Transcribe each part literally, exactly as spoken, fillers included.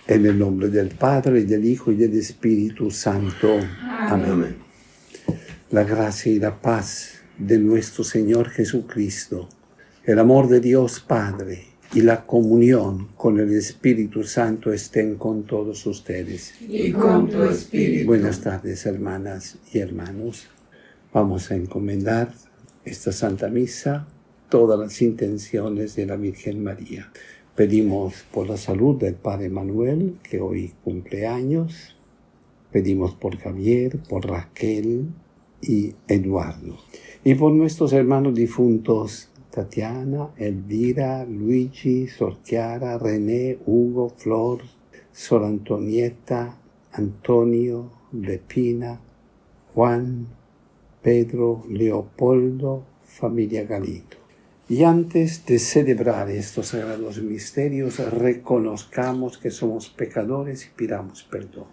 En el nombre del Padre, del Hijo y del Espíritu Santo. Amén. Amén. La gracia y la paz de nuestro Señor Jesucristo, el amor de Dios Padre y la comunión con el Espíritu Santo estén con todos ustedes. Y con tu espíritu. Buenas tardes, hermanas y hermanos. Vamos a encomendar esta Santa Misa, todas las intenciones de la Virgen María. Pedimos por la salud del Padre Manuel, que hoy cumple años. Pedimos por Javier, por Raquel y Eduardo. Y por nuestros hermanos difuntos, Tatiana, Elvira, Luigi, Sor Chiara, René, Hugo, Flor, Sor Antonieta, Antonio, Lepina, Juan, Pedro, Leopoldo, familia Galindo. Y antes de celebrar estos sagrados misterios, reconozcamos que somos pecadores y pidamos perdón.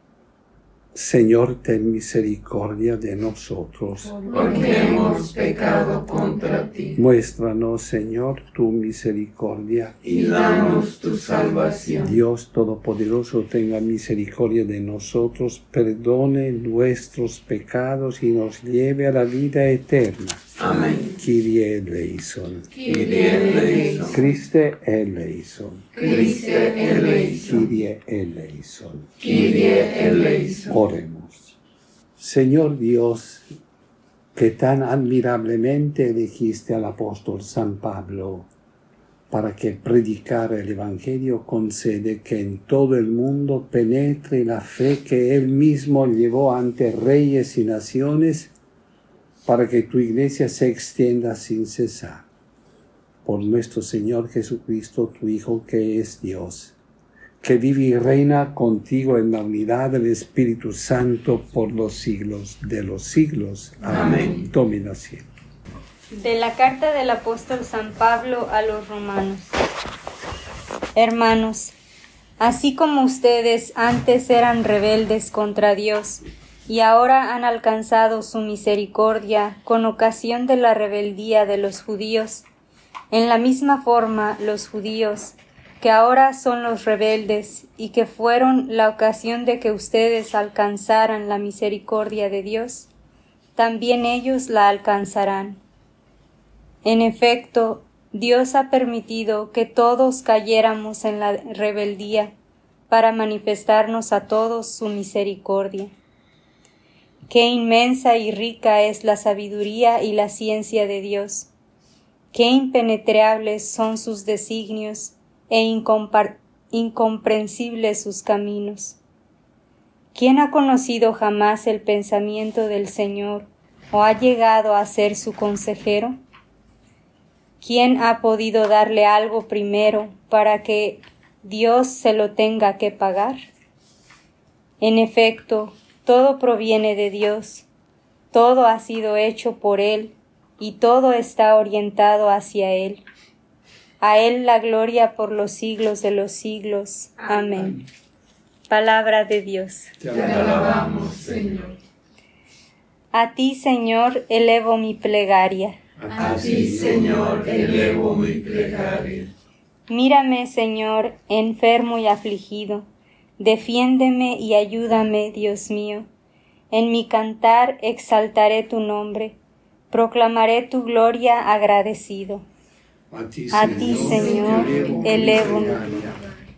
Señor, ten misericordia de nosotros, porque hemos pecado contra ti. Muéstranos, Señor, tu misericordia y danos tu salvación. Dios Todopoderoso, tenga misericordia de nosotros, perdone nuestros pecados y nos lleve a la vida eterna. Amén. Kyrie eleison. Kyrie eleison. Christe eleison. Christe eleison. Kyrie eleison. Kyrie eleison. Oremos. Señor Dios, que tan admirablemente elegiste al apóstol San Pablo para que predicara el Evangelio, concede que en todo el mundo penetre la fe que él mismo llevó ante reyes y naciones, para que tu iglesia se extienda sin cesar. Por nuestro Señor Jesucristo, tu Hijo, que es Dios, que vive y reina contigo en la unidad del Espíritu Santo por los siglos de los siglos. Amén. Tomen asiento. De la carta del apóstol San Pablo a los romanos. Hermanos, así como ustedes antes eran rebeldes contra Dios, y ahora han alcanzado su misericordia con ocasión de la rebeldía de los judíos, en la misma forma los judíos, que ahora son los rebeldes y que fueron la ocasión de que ustedes alcanzaran la misericordia de Dios, también ellos la alcanzarán. En efecto, Dios ha permitido que todos cayéramos en la rebeldía para manifestarnos a todos su misericordia. Qué inmensa y rica es la sabiduría y la ciencia de Dios. Qué impenetrables son sus designios e incomprensibles sus caminos. ¿Quién ha conocido jamás el pensamiento del Señor o ha llegado a ser su consejero? ¿Quién ha podido darle algo primero para que Dios se lo tenga que pagar? En efecto, todo proviene de Dios, todo ha sido hecho por Él y todo está orientado hacia Él. A Él la gloria por los siglos de los siglos. Amén. Palabra de Dios. Te alabamos, Señor. A ti, Señor, elevo mi plegaria. A ti, Señor, elevo mi plegaria. Mírame, Señor, enfermo y afligido. Defiéndeme y ayúdame, Dios mío. En mi cantar exaltaré tu nombre, proclamaré tu gloria agradecido. A ti, A ti, Señor, elevo mi plegaria.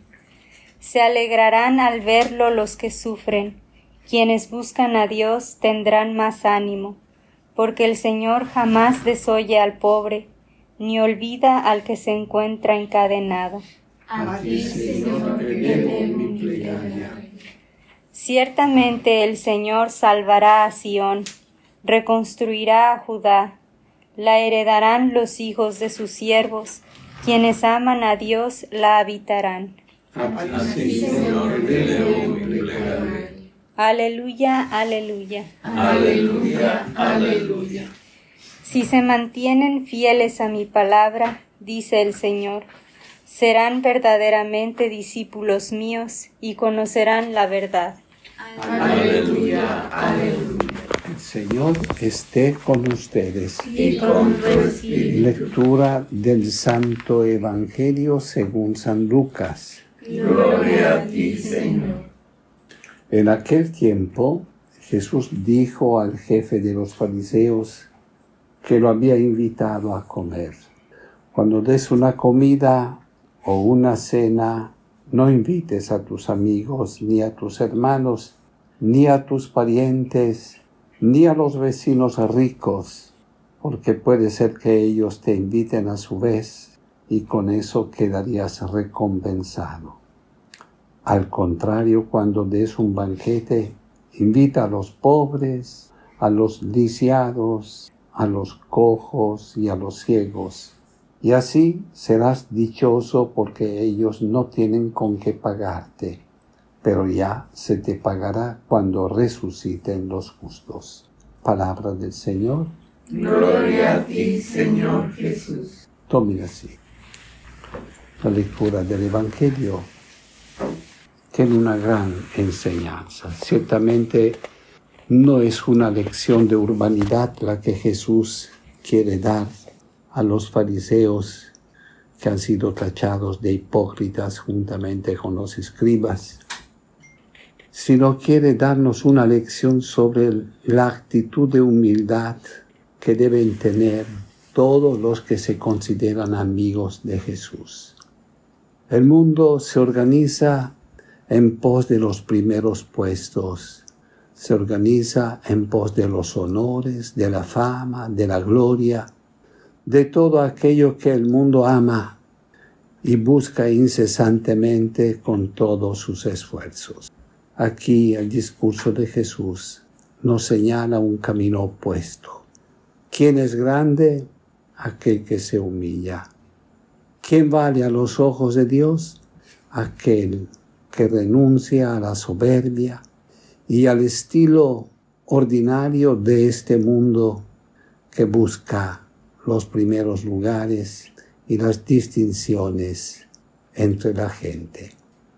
Se alegrarán al verlo los que sufren, quienes buscan a Dios tendrán más ánimo, porque el Señor jamás desoye al pobre, ni olvida al que se encuentra encadenado. A ti, Señor, elevo mi plegaria. Ciertamente el Señor salvará a Sión, reconstruirá a Judá, la heredarán los hijos de sus siervos, quienes aman a Dios la habitarán. A ti, Señor, elevo mi plegaria. Aleluya, aleluya. Aleluya, aleluya. Si se mantienen fieles a mi palabra, dice el Señor, serán verdaderamente discípulos míos y conocerán la verdad. Aleluya, aleluya. El Señor esté con ustedes. Y con tu espíritu. Lectura del Santo Evangelio según San Lucas. Gloria a ti, Señor. En aquel tiempo, Jesús dijo al jefe de los fariseos que lo había invitado a comer: cuando des una comida o una cena, no invites a tus amigos, ni a tus hermanos, ni a tus parientes, ni a los vecinos ricos, porque puede ser que ellos te inviten a su vez y con eso quedarías recompensado. Al contrario, cuando des un banquete, invita a los pobres, a los lisiados, a los cojos y a los ciegos, y así serás dichoso porque ellos no tienen con qué pagarte, pero ya se te pagará cuando resuciten los justos. Palabra del Señor. Gloria a ti, Señor Jesús. Tomen así. La lectura del Evangelio tiene una gran enseñanza. Ciertamente no es una lección de urbanidad la que Jesús quiere dar a los fariseos que han sido tachados de hipócritas juntamente con los escribas, sino quiere darnos una lección sobre la actitud de humildad que deben tener todos los que se consideran amigos de Jesús. El mundo se organiza en pos de los primeros puestos, se organiza en pos de los honores, de la fama, de la gloria, de todo aquello que el mundo ama y busca incesantemente con todos sus esfuerzos. Aquí el discurso de Jesús nos señala un camino opuesto. ¿Quién es grande? Aquel que se humilla. ¿Quién vale a los ojos de Dios? Aquel que renuncia a la soberbia y al estilo ordinario de este mundo que busca los primeros lugares y las distinciones entre la gente.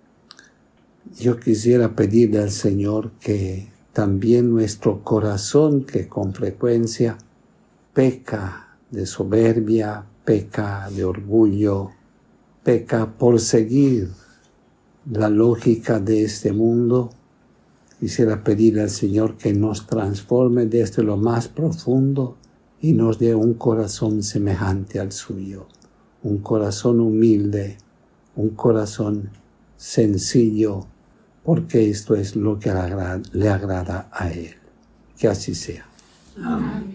Yo quisiera pedirle al Señor que también nuestro corazón, que con frecuencia peca de soberbia, peca de orgullo, peca por seguir la lógica de este mundo, quisiera pedirle al Señor que nos transforme desde lo más profundo y nos dé un corazón semejante al suyo, un corazón humilde, un corazón sencillo, porque esto es lo que le agrada a Él. Que así sea. Amén.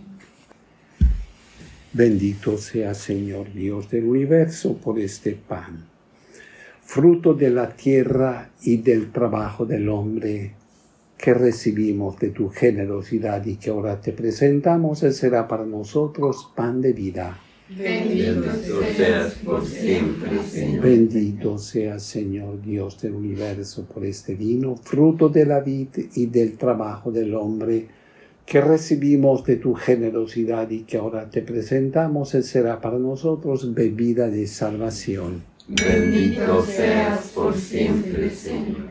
Bendito sea, Señor Dios del universo, por este pan, fruto de la tierra y del trabajo del hombre, que recibimos de tu generosidad y que ahora te presentamos. Él será para nosotros pan de vida. Bendito seas por siempre, Señor. Bendito sea, Señor Dios del universo, por este vino, fruto de la vid y del trabajo del hombre, que recibimos de tu generosidad y que ahora te presentamos. Él será para nosotros bebida de salvación. Bendito seas por siempre, Señor.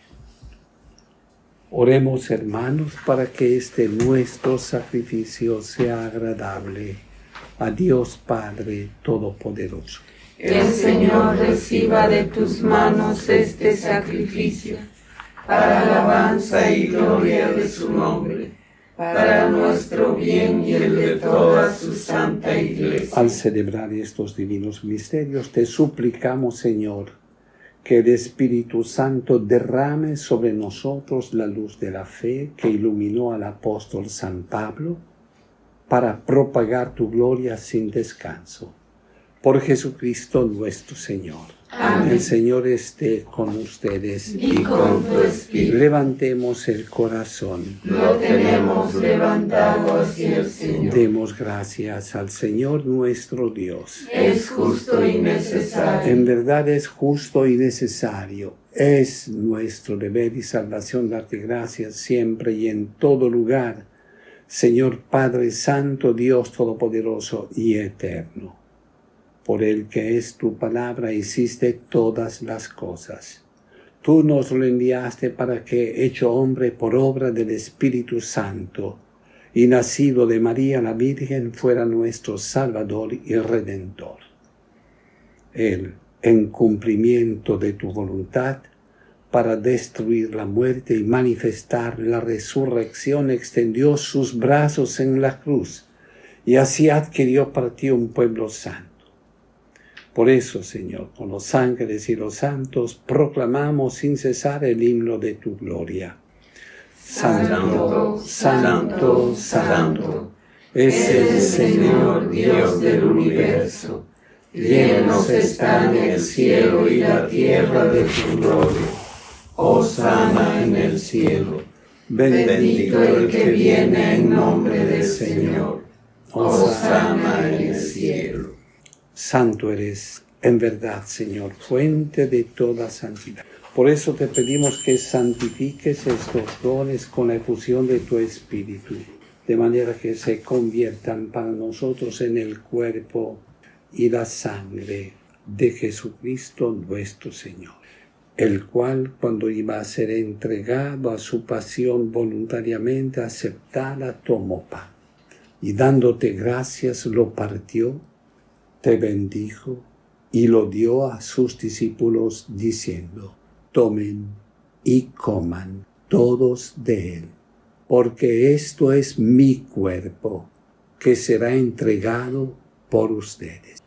Oremos, hermanos, para que este nuestro sacrificio sea agradable a Dios Padre Todopoderoso. El Señor reciba de tus manos este sacrificio, para alabanza y gloria de su nombre, para nuestro bien y el de toda su santa Iglesia. Al celebrar estos divinos misterios, te suplicamos, Señor, que el Espíritu Santo derrame sobre nosotros la luz de la fe que iluminó al apóstol San Pablo para propagar tu gloria sin descanso. Por Jesucristo nuestro Señor. Amén. El Señor esté con ustedes. Y con tu espíritu. Levantemos el corazón. Lo tenemos levantado hacia el Señor. Demos gracias al Señor nuestro Dios. Es justo y necesario. En verdad es justo y necesario. Es nuestro deber y salvación darte gracias siempre y en todo lugar, Señor Padre Santo, Dios Todopoderoso y Eterno. Por el que es tu palabra hiciste todas las cosas. Tú nos lo enviaste para que, hecho hombre por obra del Espíritu Santo, y nacido de María la Virgen, fuera nuestro Salvador y Redentor. Él, en cumplimiento de tu voluntad, para destruir la muerte y manifestar la resurrección, extendió sus brazos en la cruz y así adquirió para ti un pueblo santo. Por eso, Señor, con los ángeles y los santos, proclamamos sin cesar el himno de tu gloria. Santo, santo, santo, es el Señor Dios del universo. Llenos están el cielo y la tierra de tu gloria. Hosana en el cielo. Bendito el que viene en nombre del Señor. Hosana en el cielo. Santo eres, en verdad, Señor, fuente de toda santidad. Por eso te pedimos que santifiques estos dones con la efusión de tu Espíritu, de manera que se conviertan para nosotros en el cuerpo y la sangre de Jesucristo nuestro Señor, el cual, cuando iba a ser entregado a su pasión voluntariamente aceptada, tomó pan, y dándote gracias lo partió, te bendijo y lo dio a sus discípulos diciendo: tomen y coman todos de él, porque esto es mi cuerpo, que será entregado por ustedes.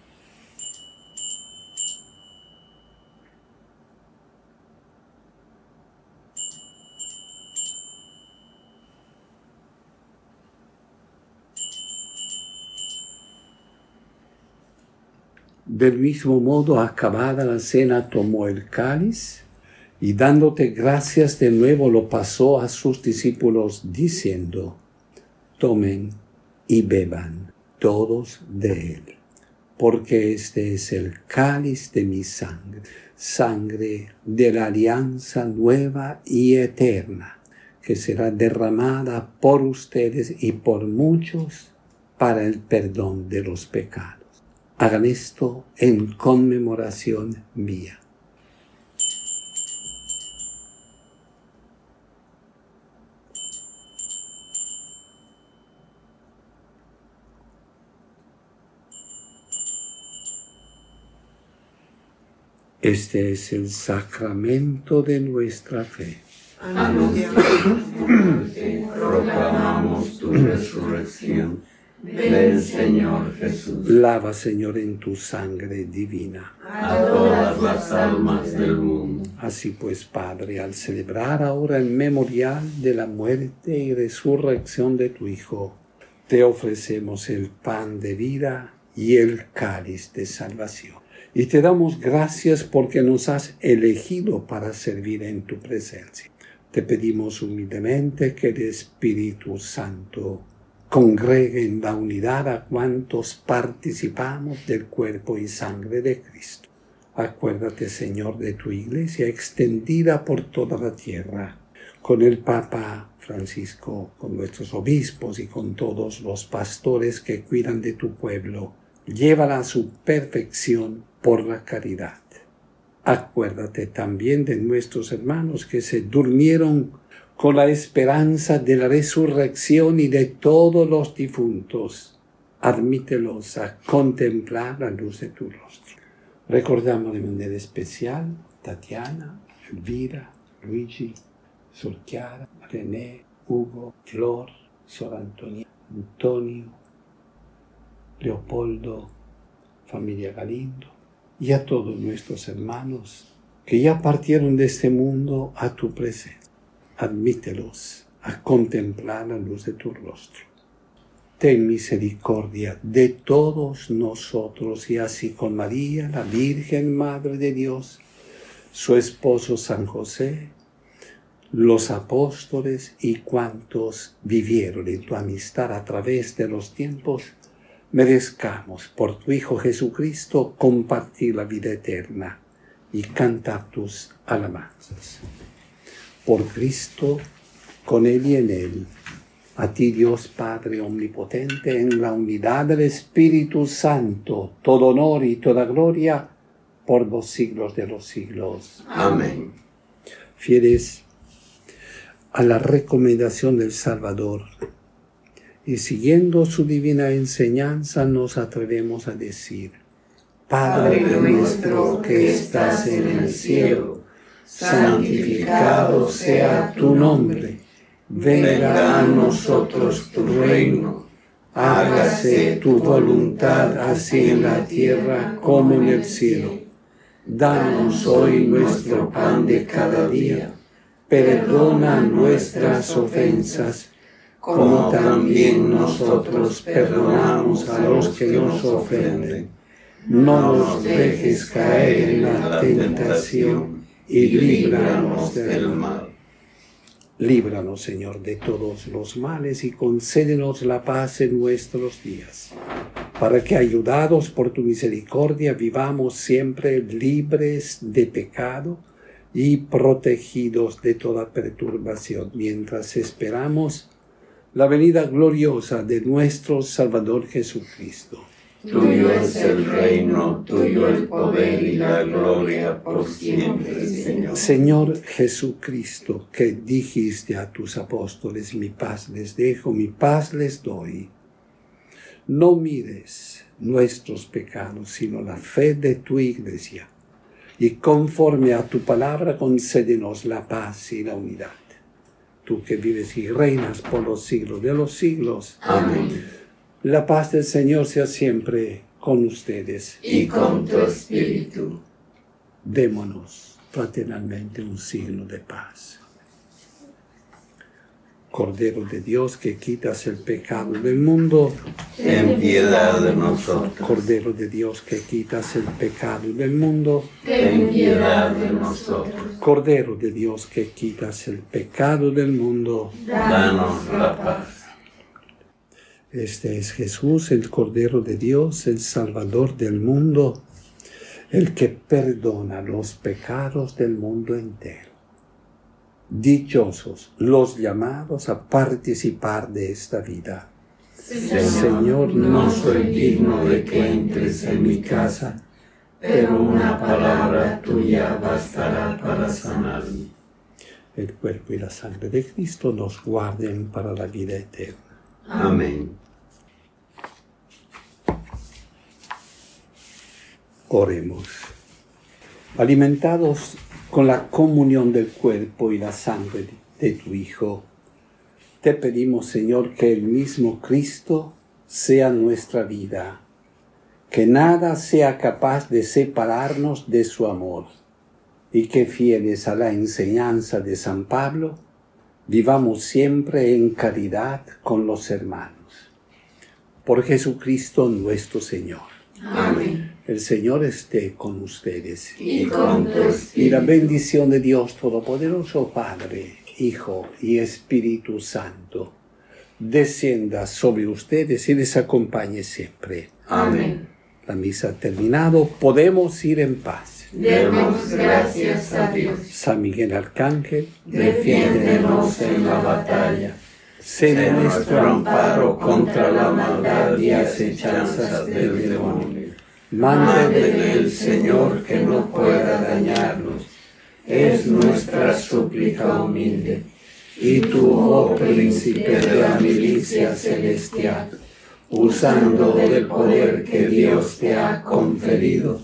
Del mismo modo, acabada la cena, tomó el cáliz y dándote gracias de nuevo lo pasó a sus discípulos diciendo: tomen y beban todos de él, porque este es el cáliz de mi sangre, sangre de la alianza nueva y eterna, que será derramada por ustedes y por muchos para el perdón de los pecados. Hagan esto en conmemoración mía. Este es el sacramento de nuestra fe. Anunciamos tu muerte, proclamamos tu resurrección. Ven, Señor Jesús. Lava, Señor, en tu sangre divina a todas las almas del mundo. Así pues, Padre, al celebrar ahora el memorial de la muerte y resurrección de tu Hijo, te ofrecemos el pan de vida y el cáliz de salvación. Y te damos gracias porque nos has elegido para servir en tu presencia. Te pedimos humildemente que el Espíritu Santo congregue en la unidad a cuantos participamos del cuerpo y sangre de Cristo. Acuérdate, Señor, de tu Iglesia extendida por toda la tierra, con el Papa Francisco, con nuestros obispos y con todos los pastores que cuidan de tu pueblo. Llévala a su perfección por la caridad. Acuérdate también de nuestros hermanos que se durmieron con la esperanza de la resurrección y de todos los difuntos. Admítelos a contemplar la luz de tu rostro. Recordamos de manera especial Tatiana, Elvira, Luigi, Sor Chiara, René, Hugo, Flor, Sor Antonia, Antonio, Leopoldo, familia Galindo, y a todos nuestros hermanos que ya partieron de este mundo a tu presencia. Admítelos a contemplar la luz de tu rostro. Ten misericordia de todos nosotros y así con María, la Virgen Madre de Dios, su esposo San José, los apóstoles y cuantos vivieron en tu amistad a través de los tiempos, merezcamos por tu Hijo Jesucristo compartir la vida eterna y cantar tus alabanzas. Por Cristo, con Él y en Él, a ti Dios Padre Omnipotente, en la unidad del Espíritu Santo, todo honor y toda gloria por los siglos de los siglos. Amén. Fieles a la recomendación del Salvador y siguiendo su divina enseñanza, nos atrevemos a decir: Padre nuestro que estás en el cielo, santificado sea tu nombre. Venga a nosotros tu reino. Hágase tu voluntad así en la tierra como en el cielo. Danos hoy nuestro pan de cada día. Perdona nuestras ofensas, como también nosotros perdonamos a los que nos ofenden. No nos dejes caer en la tentación y líbranos del mal. Líbranos, Señor, de todos los males y concédenos la paz en nuestros días, para que, ayudados por tu misericordia, vivamos siempre libres de pecado y protegidos de toda perturbación, mientras esperamos la venida gloriosa de nuestro Salvador Jesucristo. Tuyo es el reino, tuyo el poder y la gloria por siempre, Señor. Señor Jesucristo, que dijiste a tus apóstoles, mi paz les dejo, mi paz les doy. No mires nuestros pecados, sino la fe de tu Iglesia. Y conforme a tu palabra, concédenos la paz y la unidad. Tú que vives y reinas por los siglos de los siglos. Amén. La paz del Señor sea siempre con ustedes. Y con tu espíritu. Démonos fraternalmente un signo de paz. Cordero de Dios, que quitas el pecado del mundo, ten piedad de nosotros. Cordero de Dios, que quitas el pecado del mundo, ten piedad de nosotros. Cordero de Dios, que quitas el pecado del mundo, danos la paz. Este es Jesús, el Cordero de Dios, el Salvador del mundo, el que perdona los pecados del mundo entero. Dichosos los llamados a participar de esta vida. Señor, Señor, no soy digno de que entres en mi casa, pero una palabra tuya bastará para sanarme. El cuerpo y la sangre de Cristo nos guarden para la vida eterna. Amén. Oremos. Alimentados con la comunión del cuerpo y la sangre de tu Hijo, te pedimos, Señor, que el mismo Cristo sea nuestra vida, que nada sea capaz de separarnos de su amor, y que, fieles a la enseñanza de San Pablo, vivamos siempre en caridad con los hermanos. Por Jesucristo nuestro Señor. Amén. El Señor esté con ustedes. Y con tu espíritu. Y la bendición de Dios Todopoderoso, Padre, Hijo y Espíritu Santo, descienda sobre ustedes y les acompañe siempre. Amén. La misa ha terminado. Podemos ir en paz. Demos gracias a Dios. San Miguel Arcángel, defiéndenos en la batalla. Sé nuestro amparo contra la maldad y acechanzas del demonio. Mándele el Señor que no pueda dañarnos. Es nuestra súplica humilde. Y tú, oh príncipe de la milicia celestial, usando del poder que Dios te ha conferido,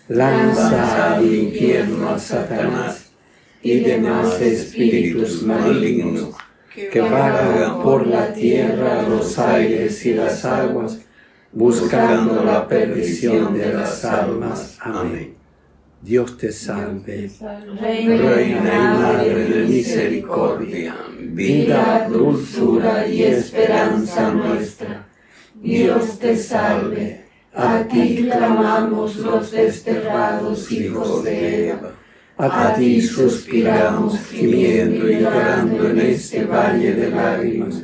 lanza al infierno a Satanás y demás espíritus malignos que vagan por la tierra, los aires y las aguas, buscando la perdición de las almas. Amén. Dios te salve, Reina y Madre de misericordia, vida, dulzura y esperanza nuestra. Dios te salve, a ti clamamos los desterrados hijos de Eva. A ti suspiramos, gimiendo y llorando en este valle de lágrimas.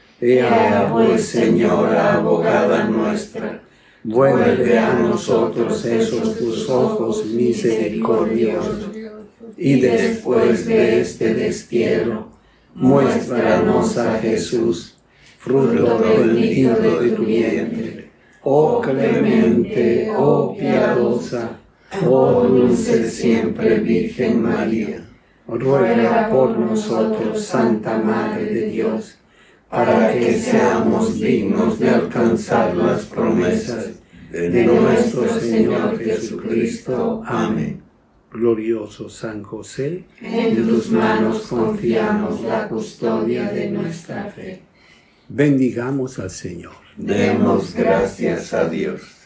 Ea pues, Señora, abogada nuestra, vuelve a nosotros esos tus ojos misericordiosos, y después de este destierro, muéstranos a Jesús, fruto bendito de tu vientre. Oh clemente, oh piadosa, oh dulce siempre Virgen María, ruega por nosotros, Santa Madre de Dios, para que seamos dignos de alcanzar las promesas de nuestro Señor Jesucristo. Amén. Glorioso San José, En tus manos confiamos la custodia de nuestra fe. bendigamos al Señor. Demos gracias a Dios.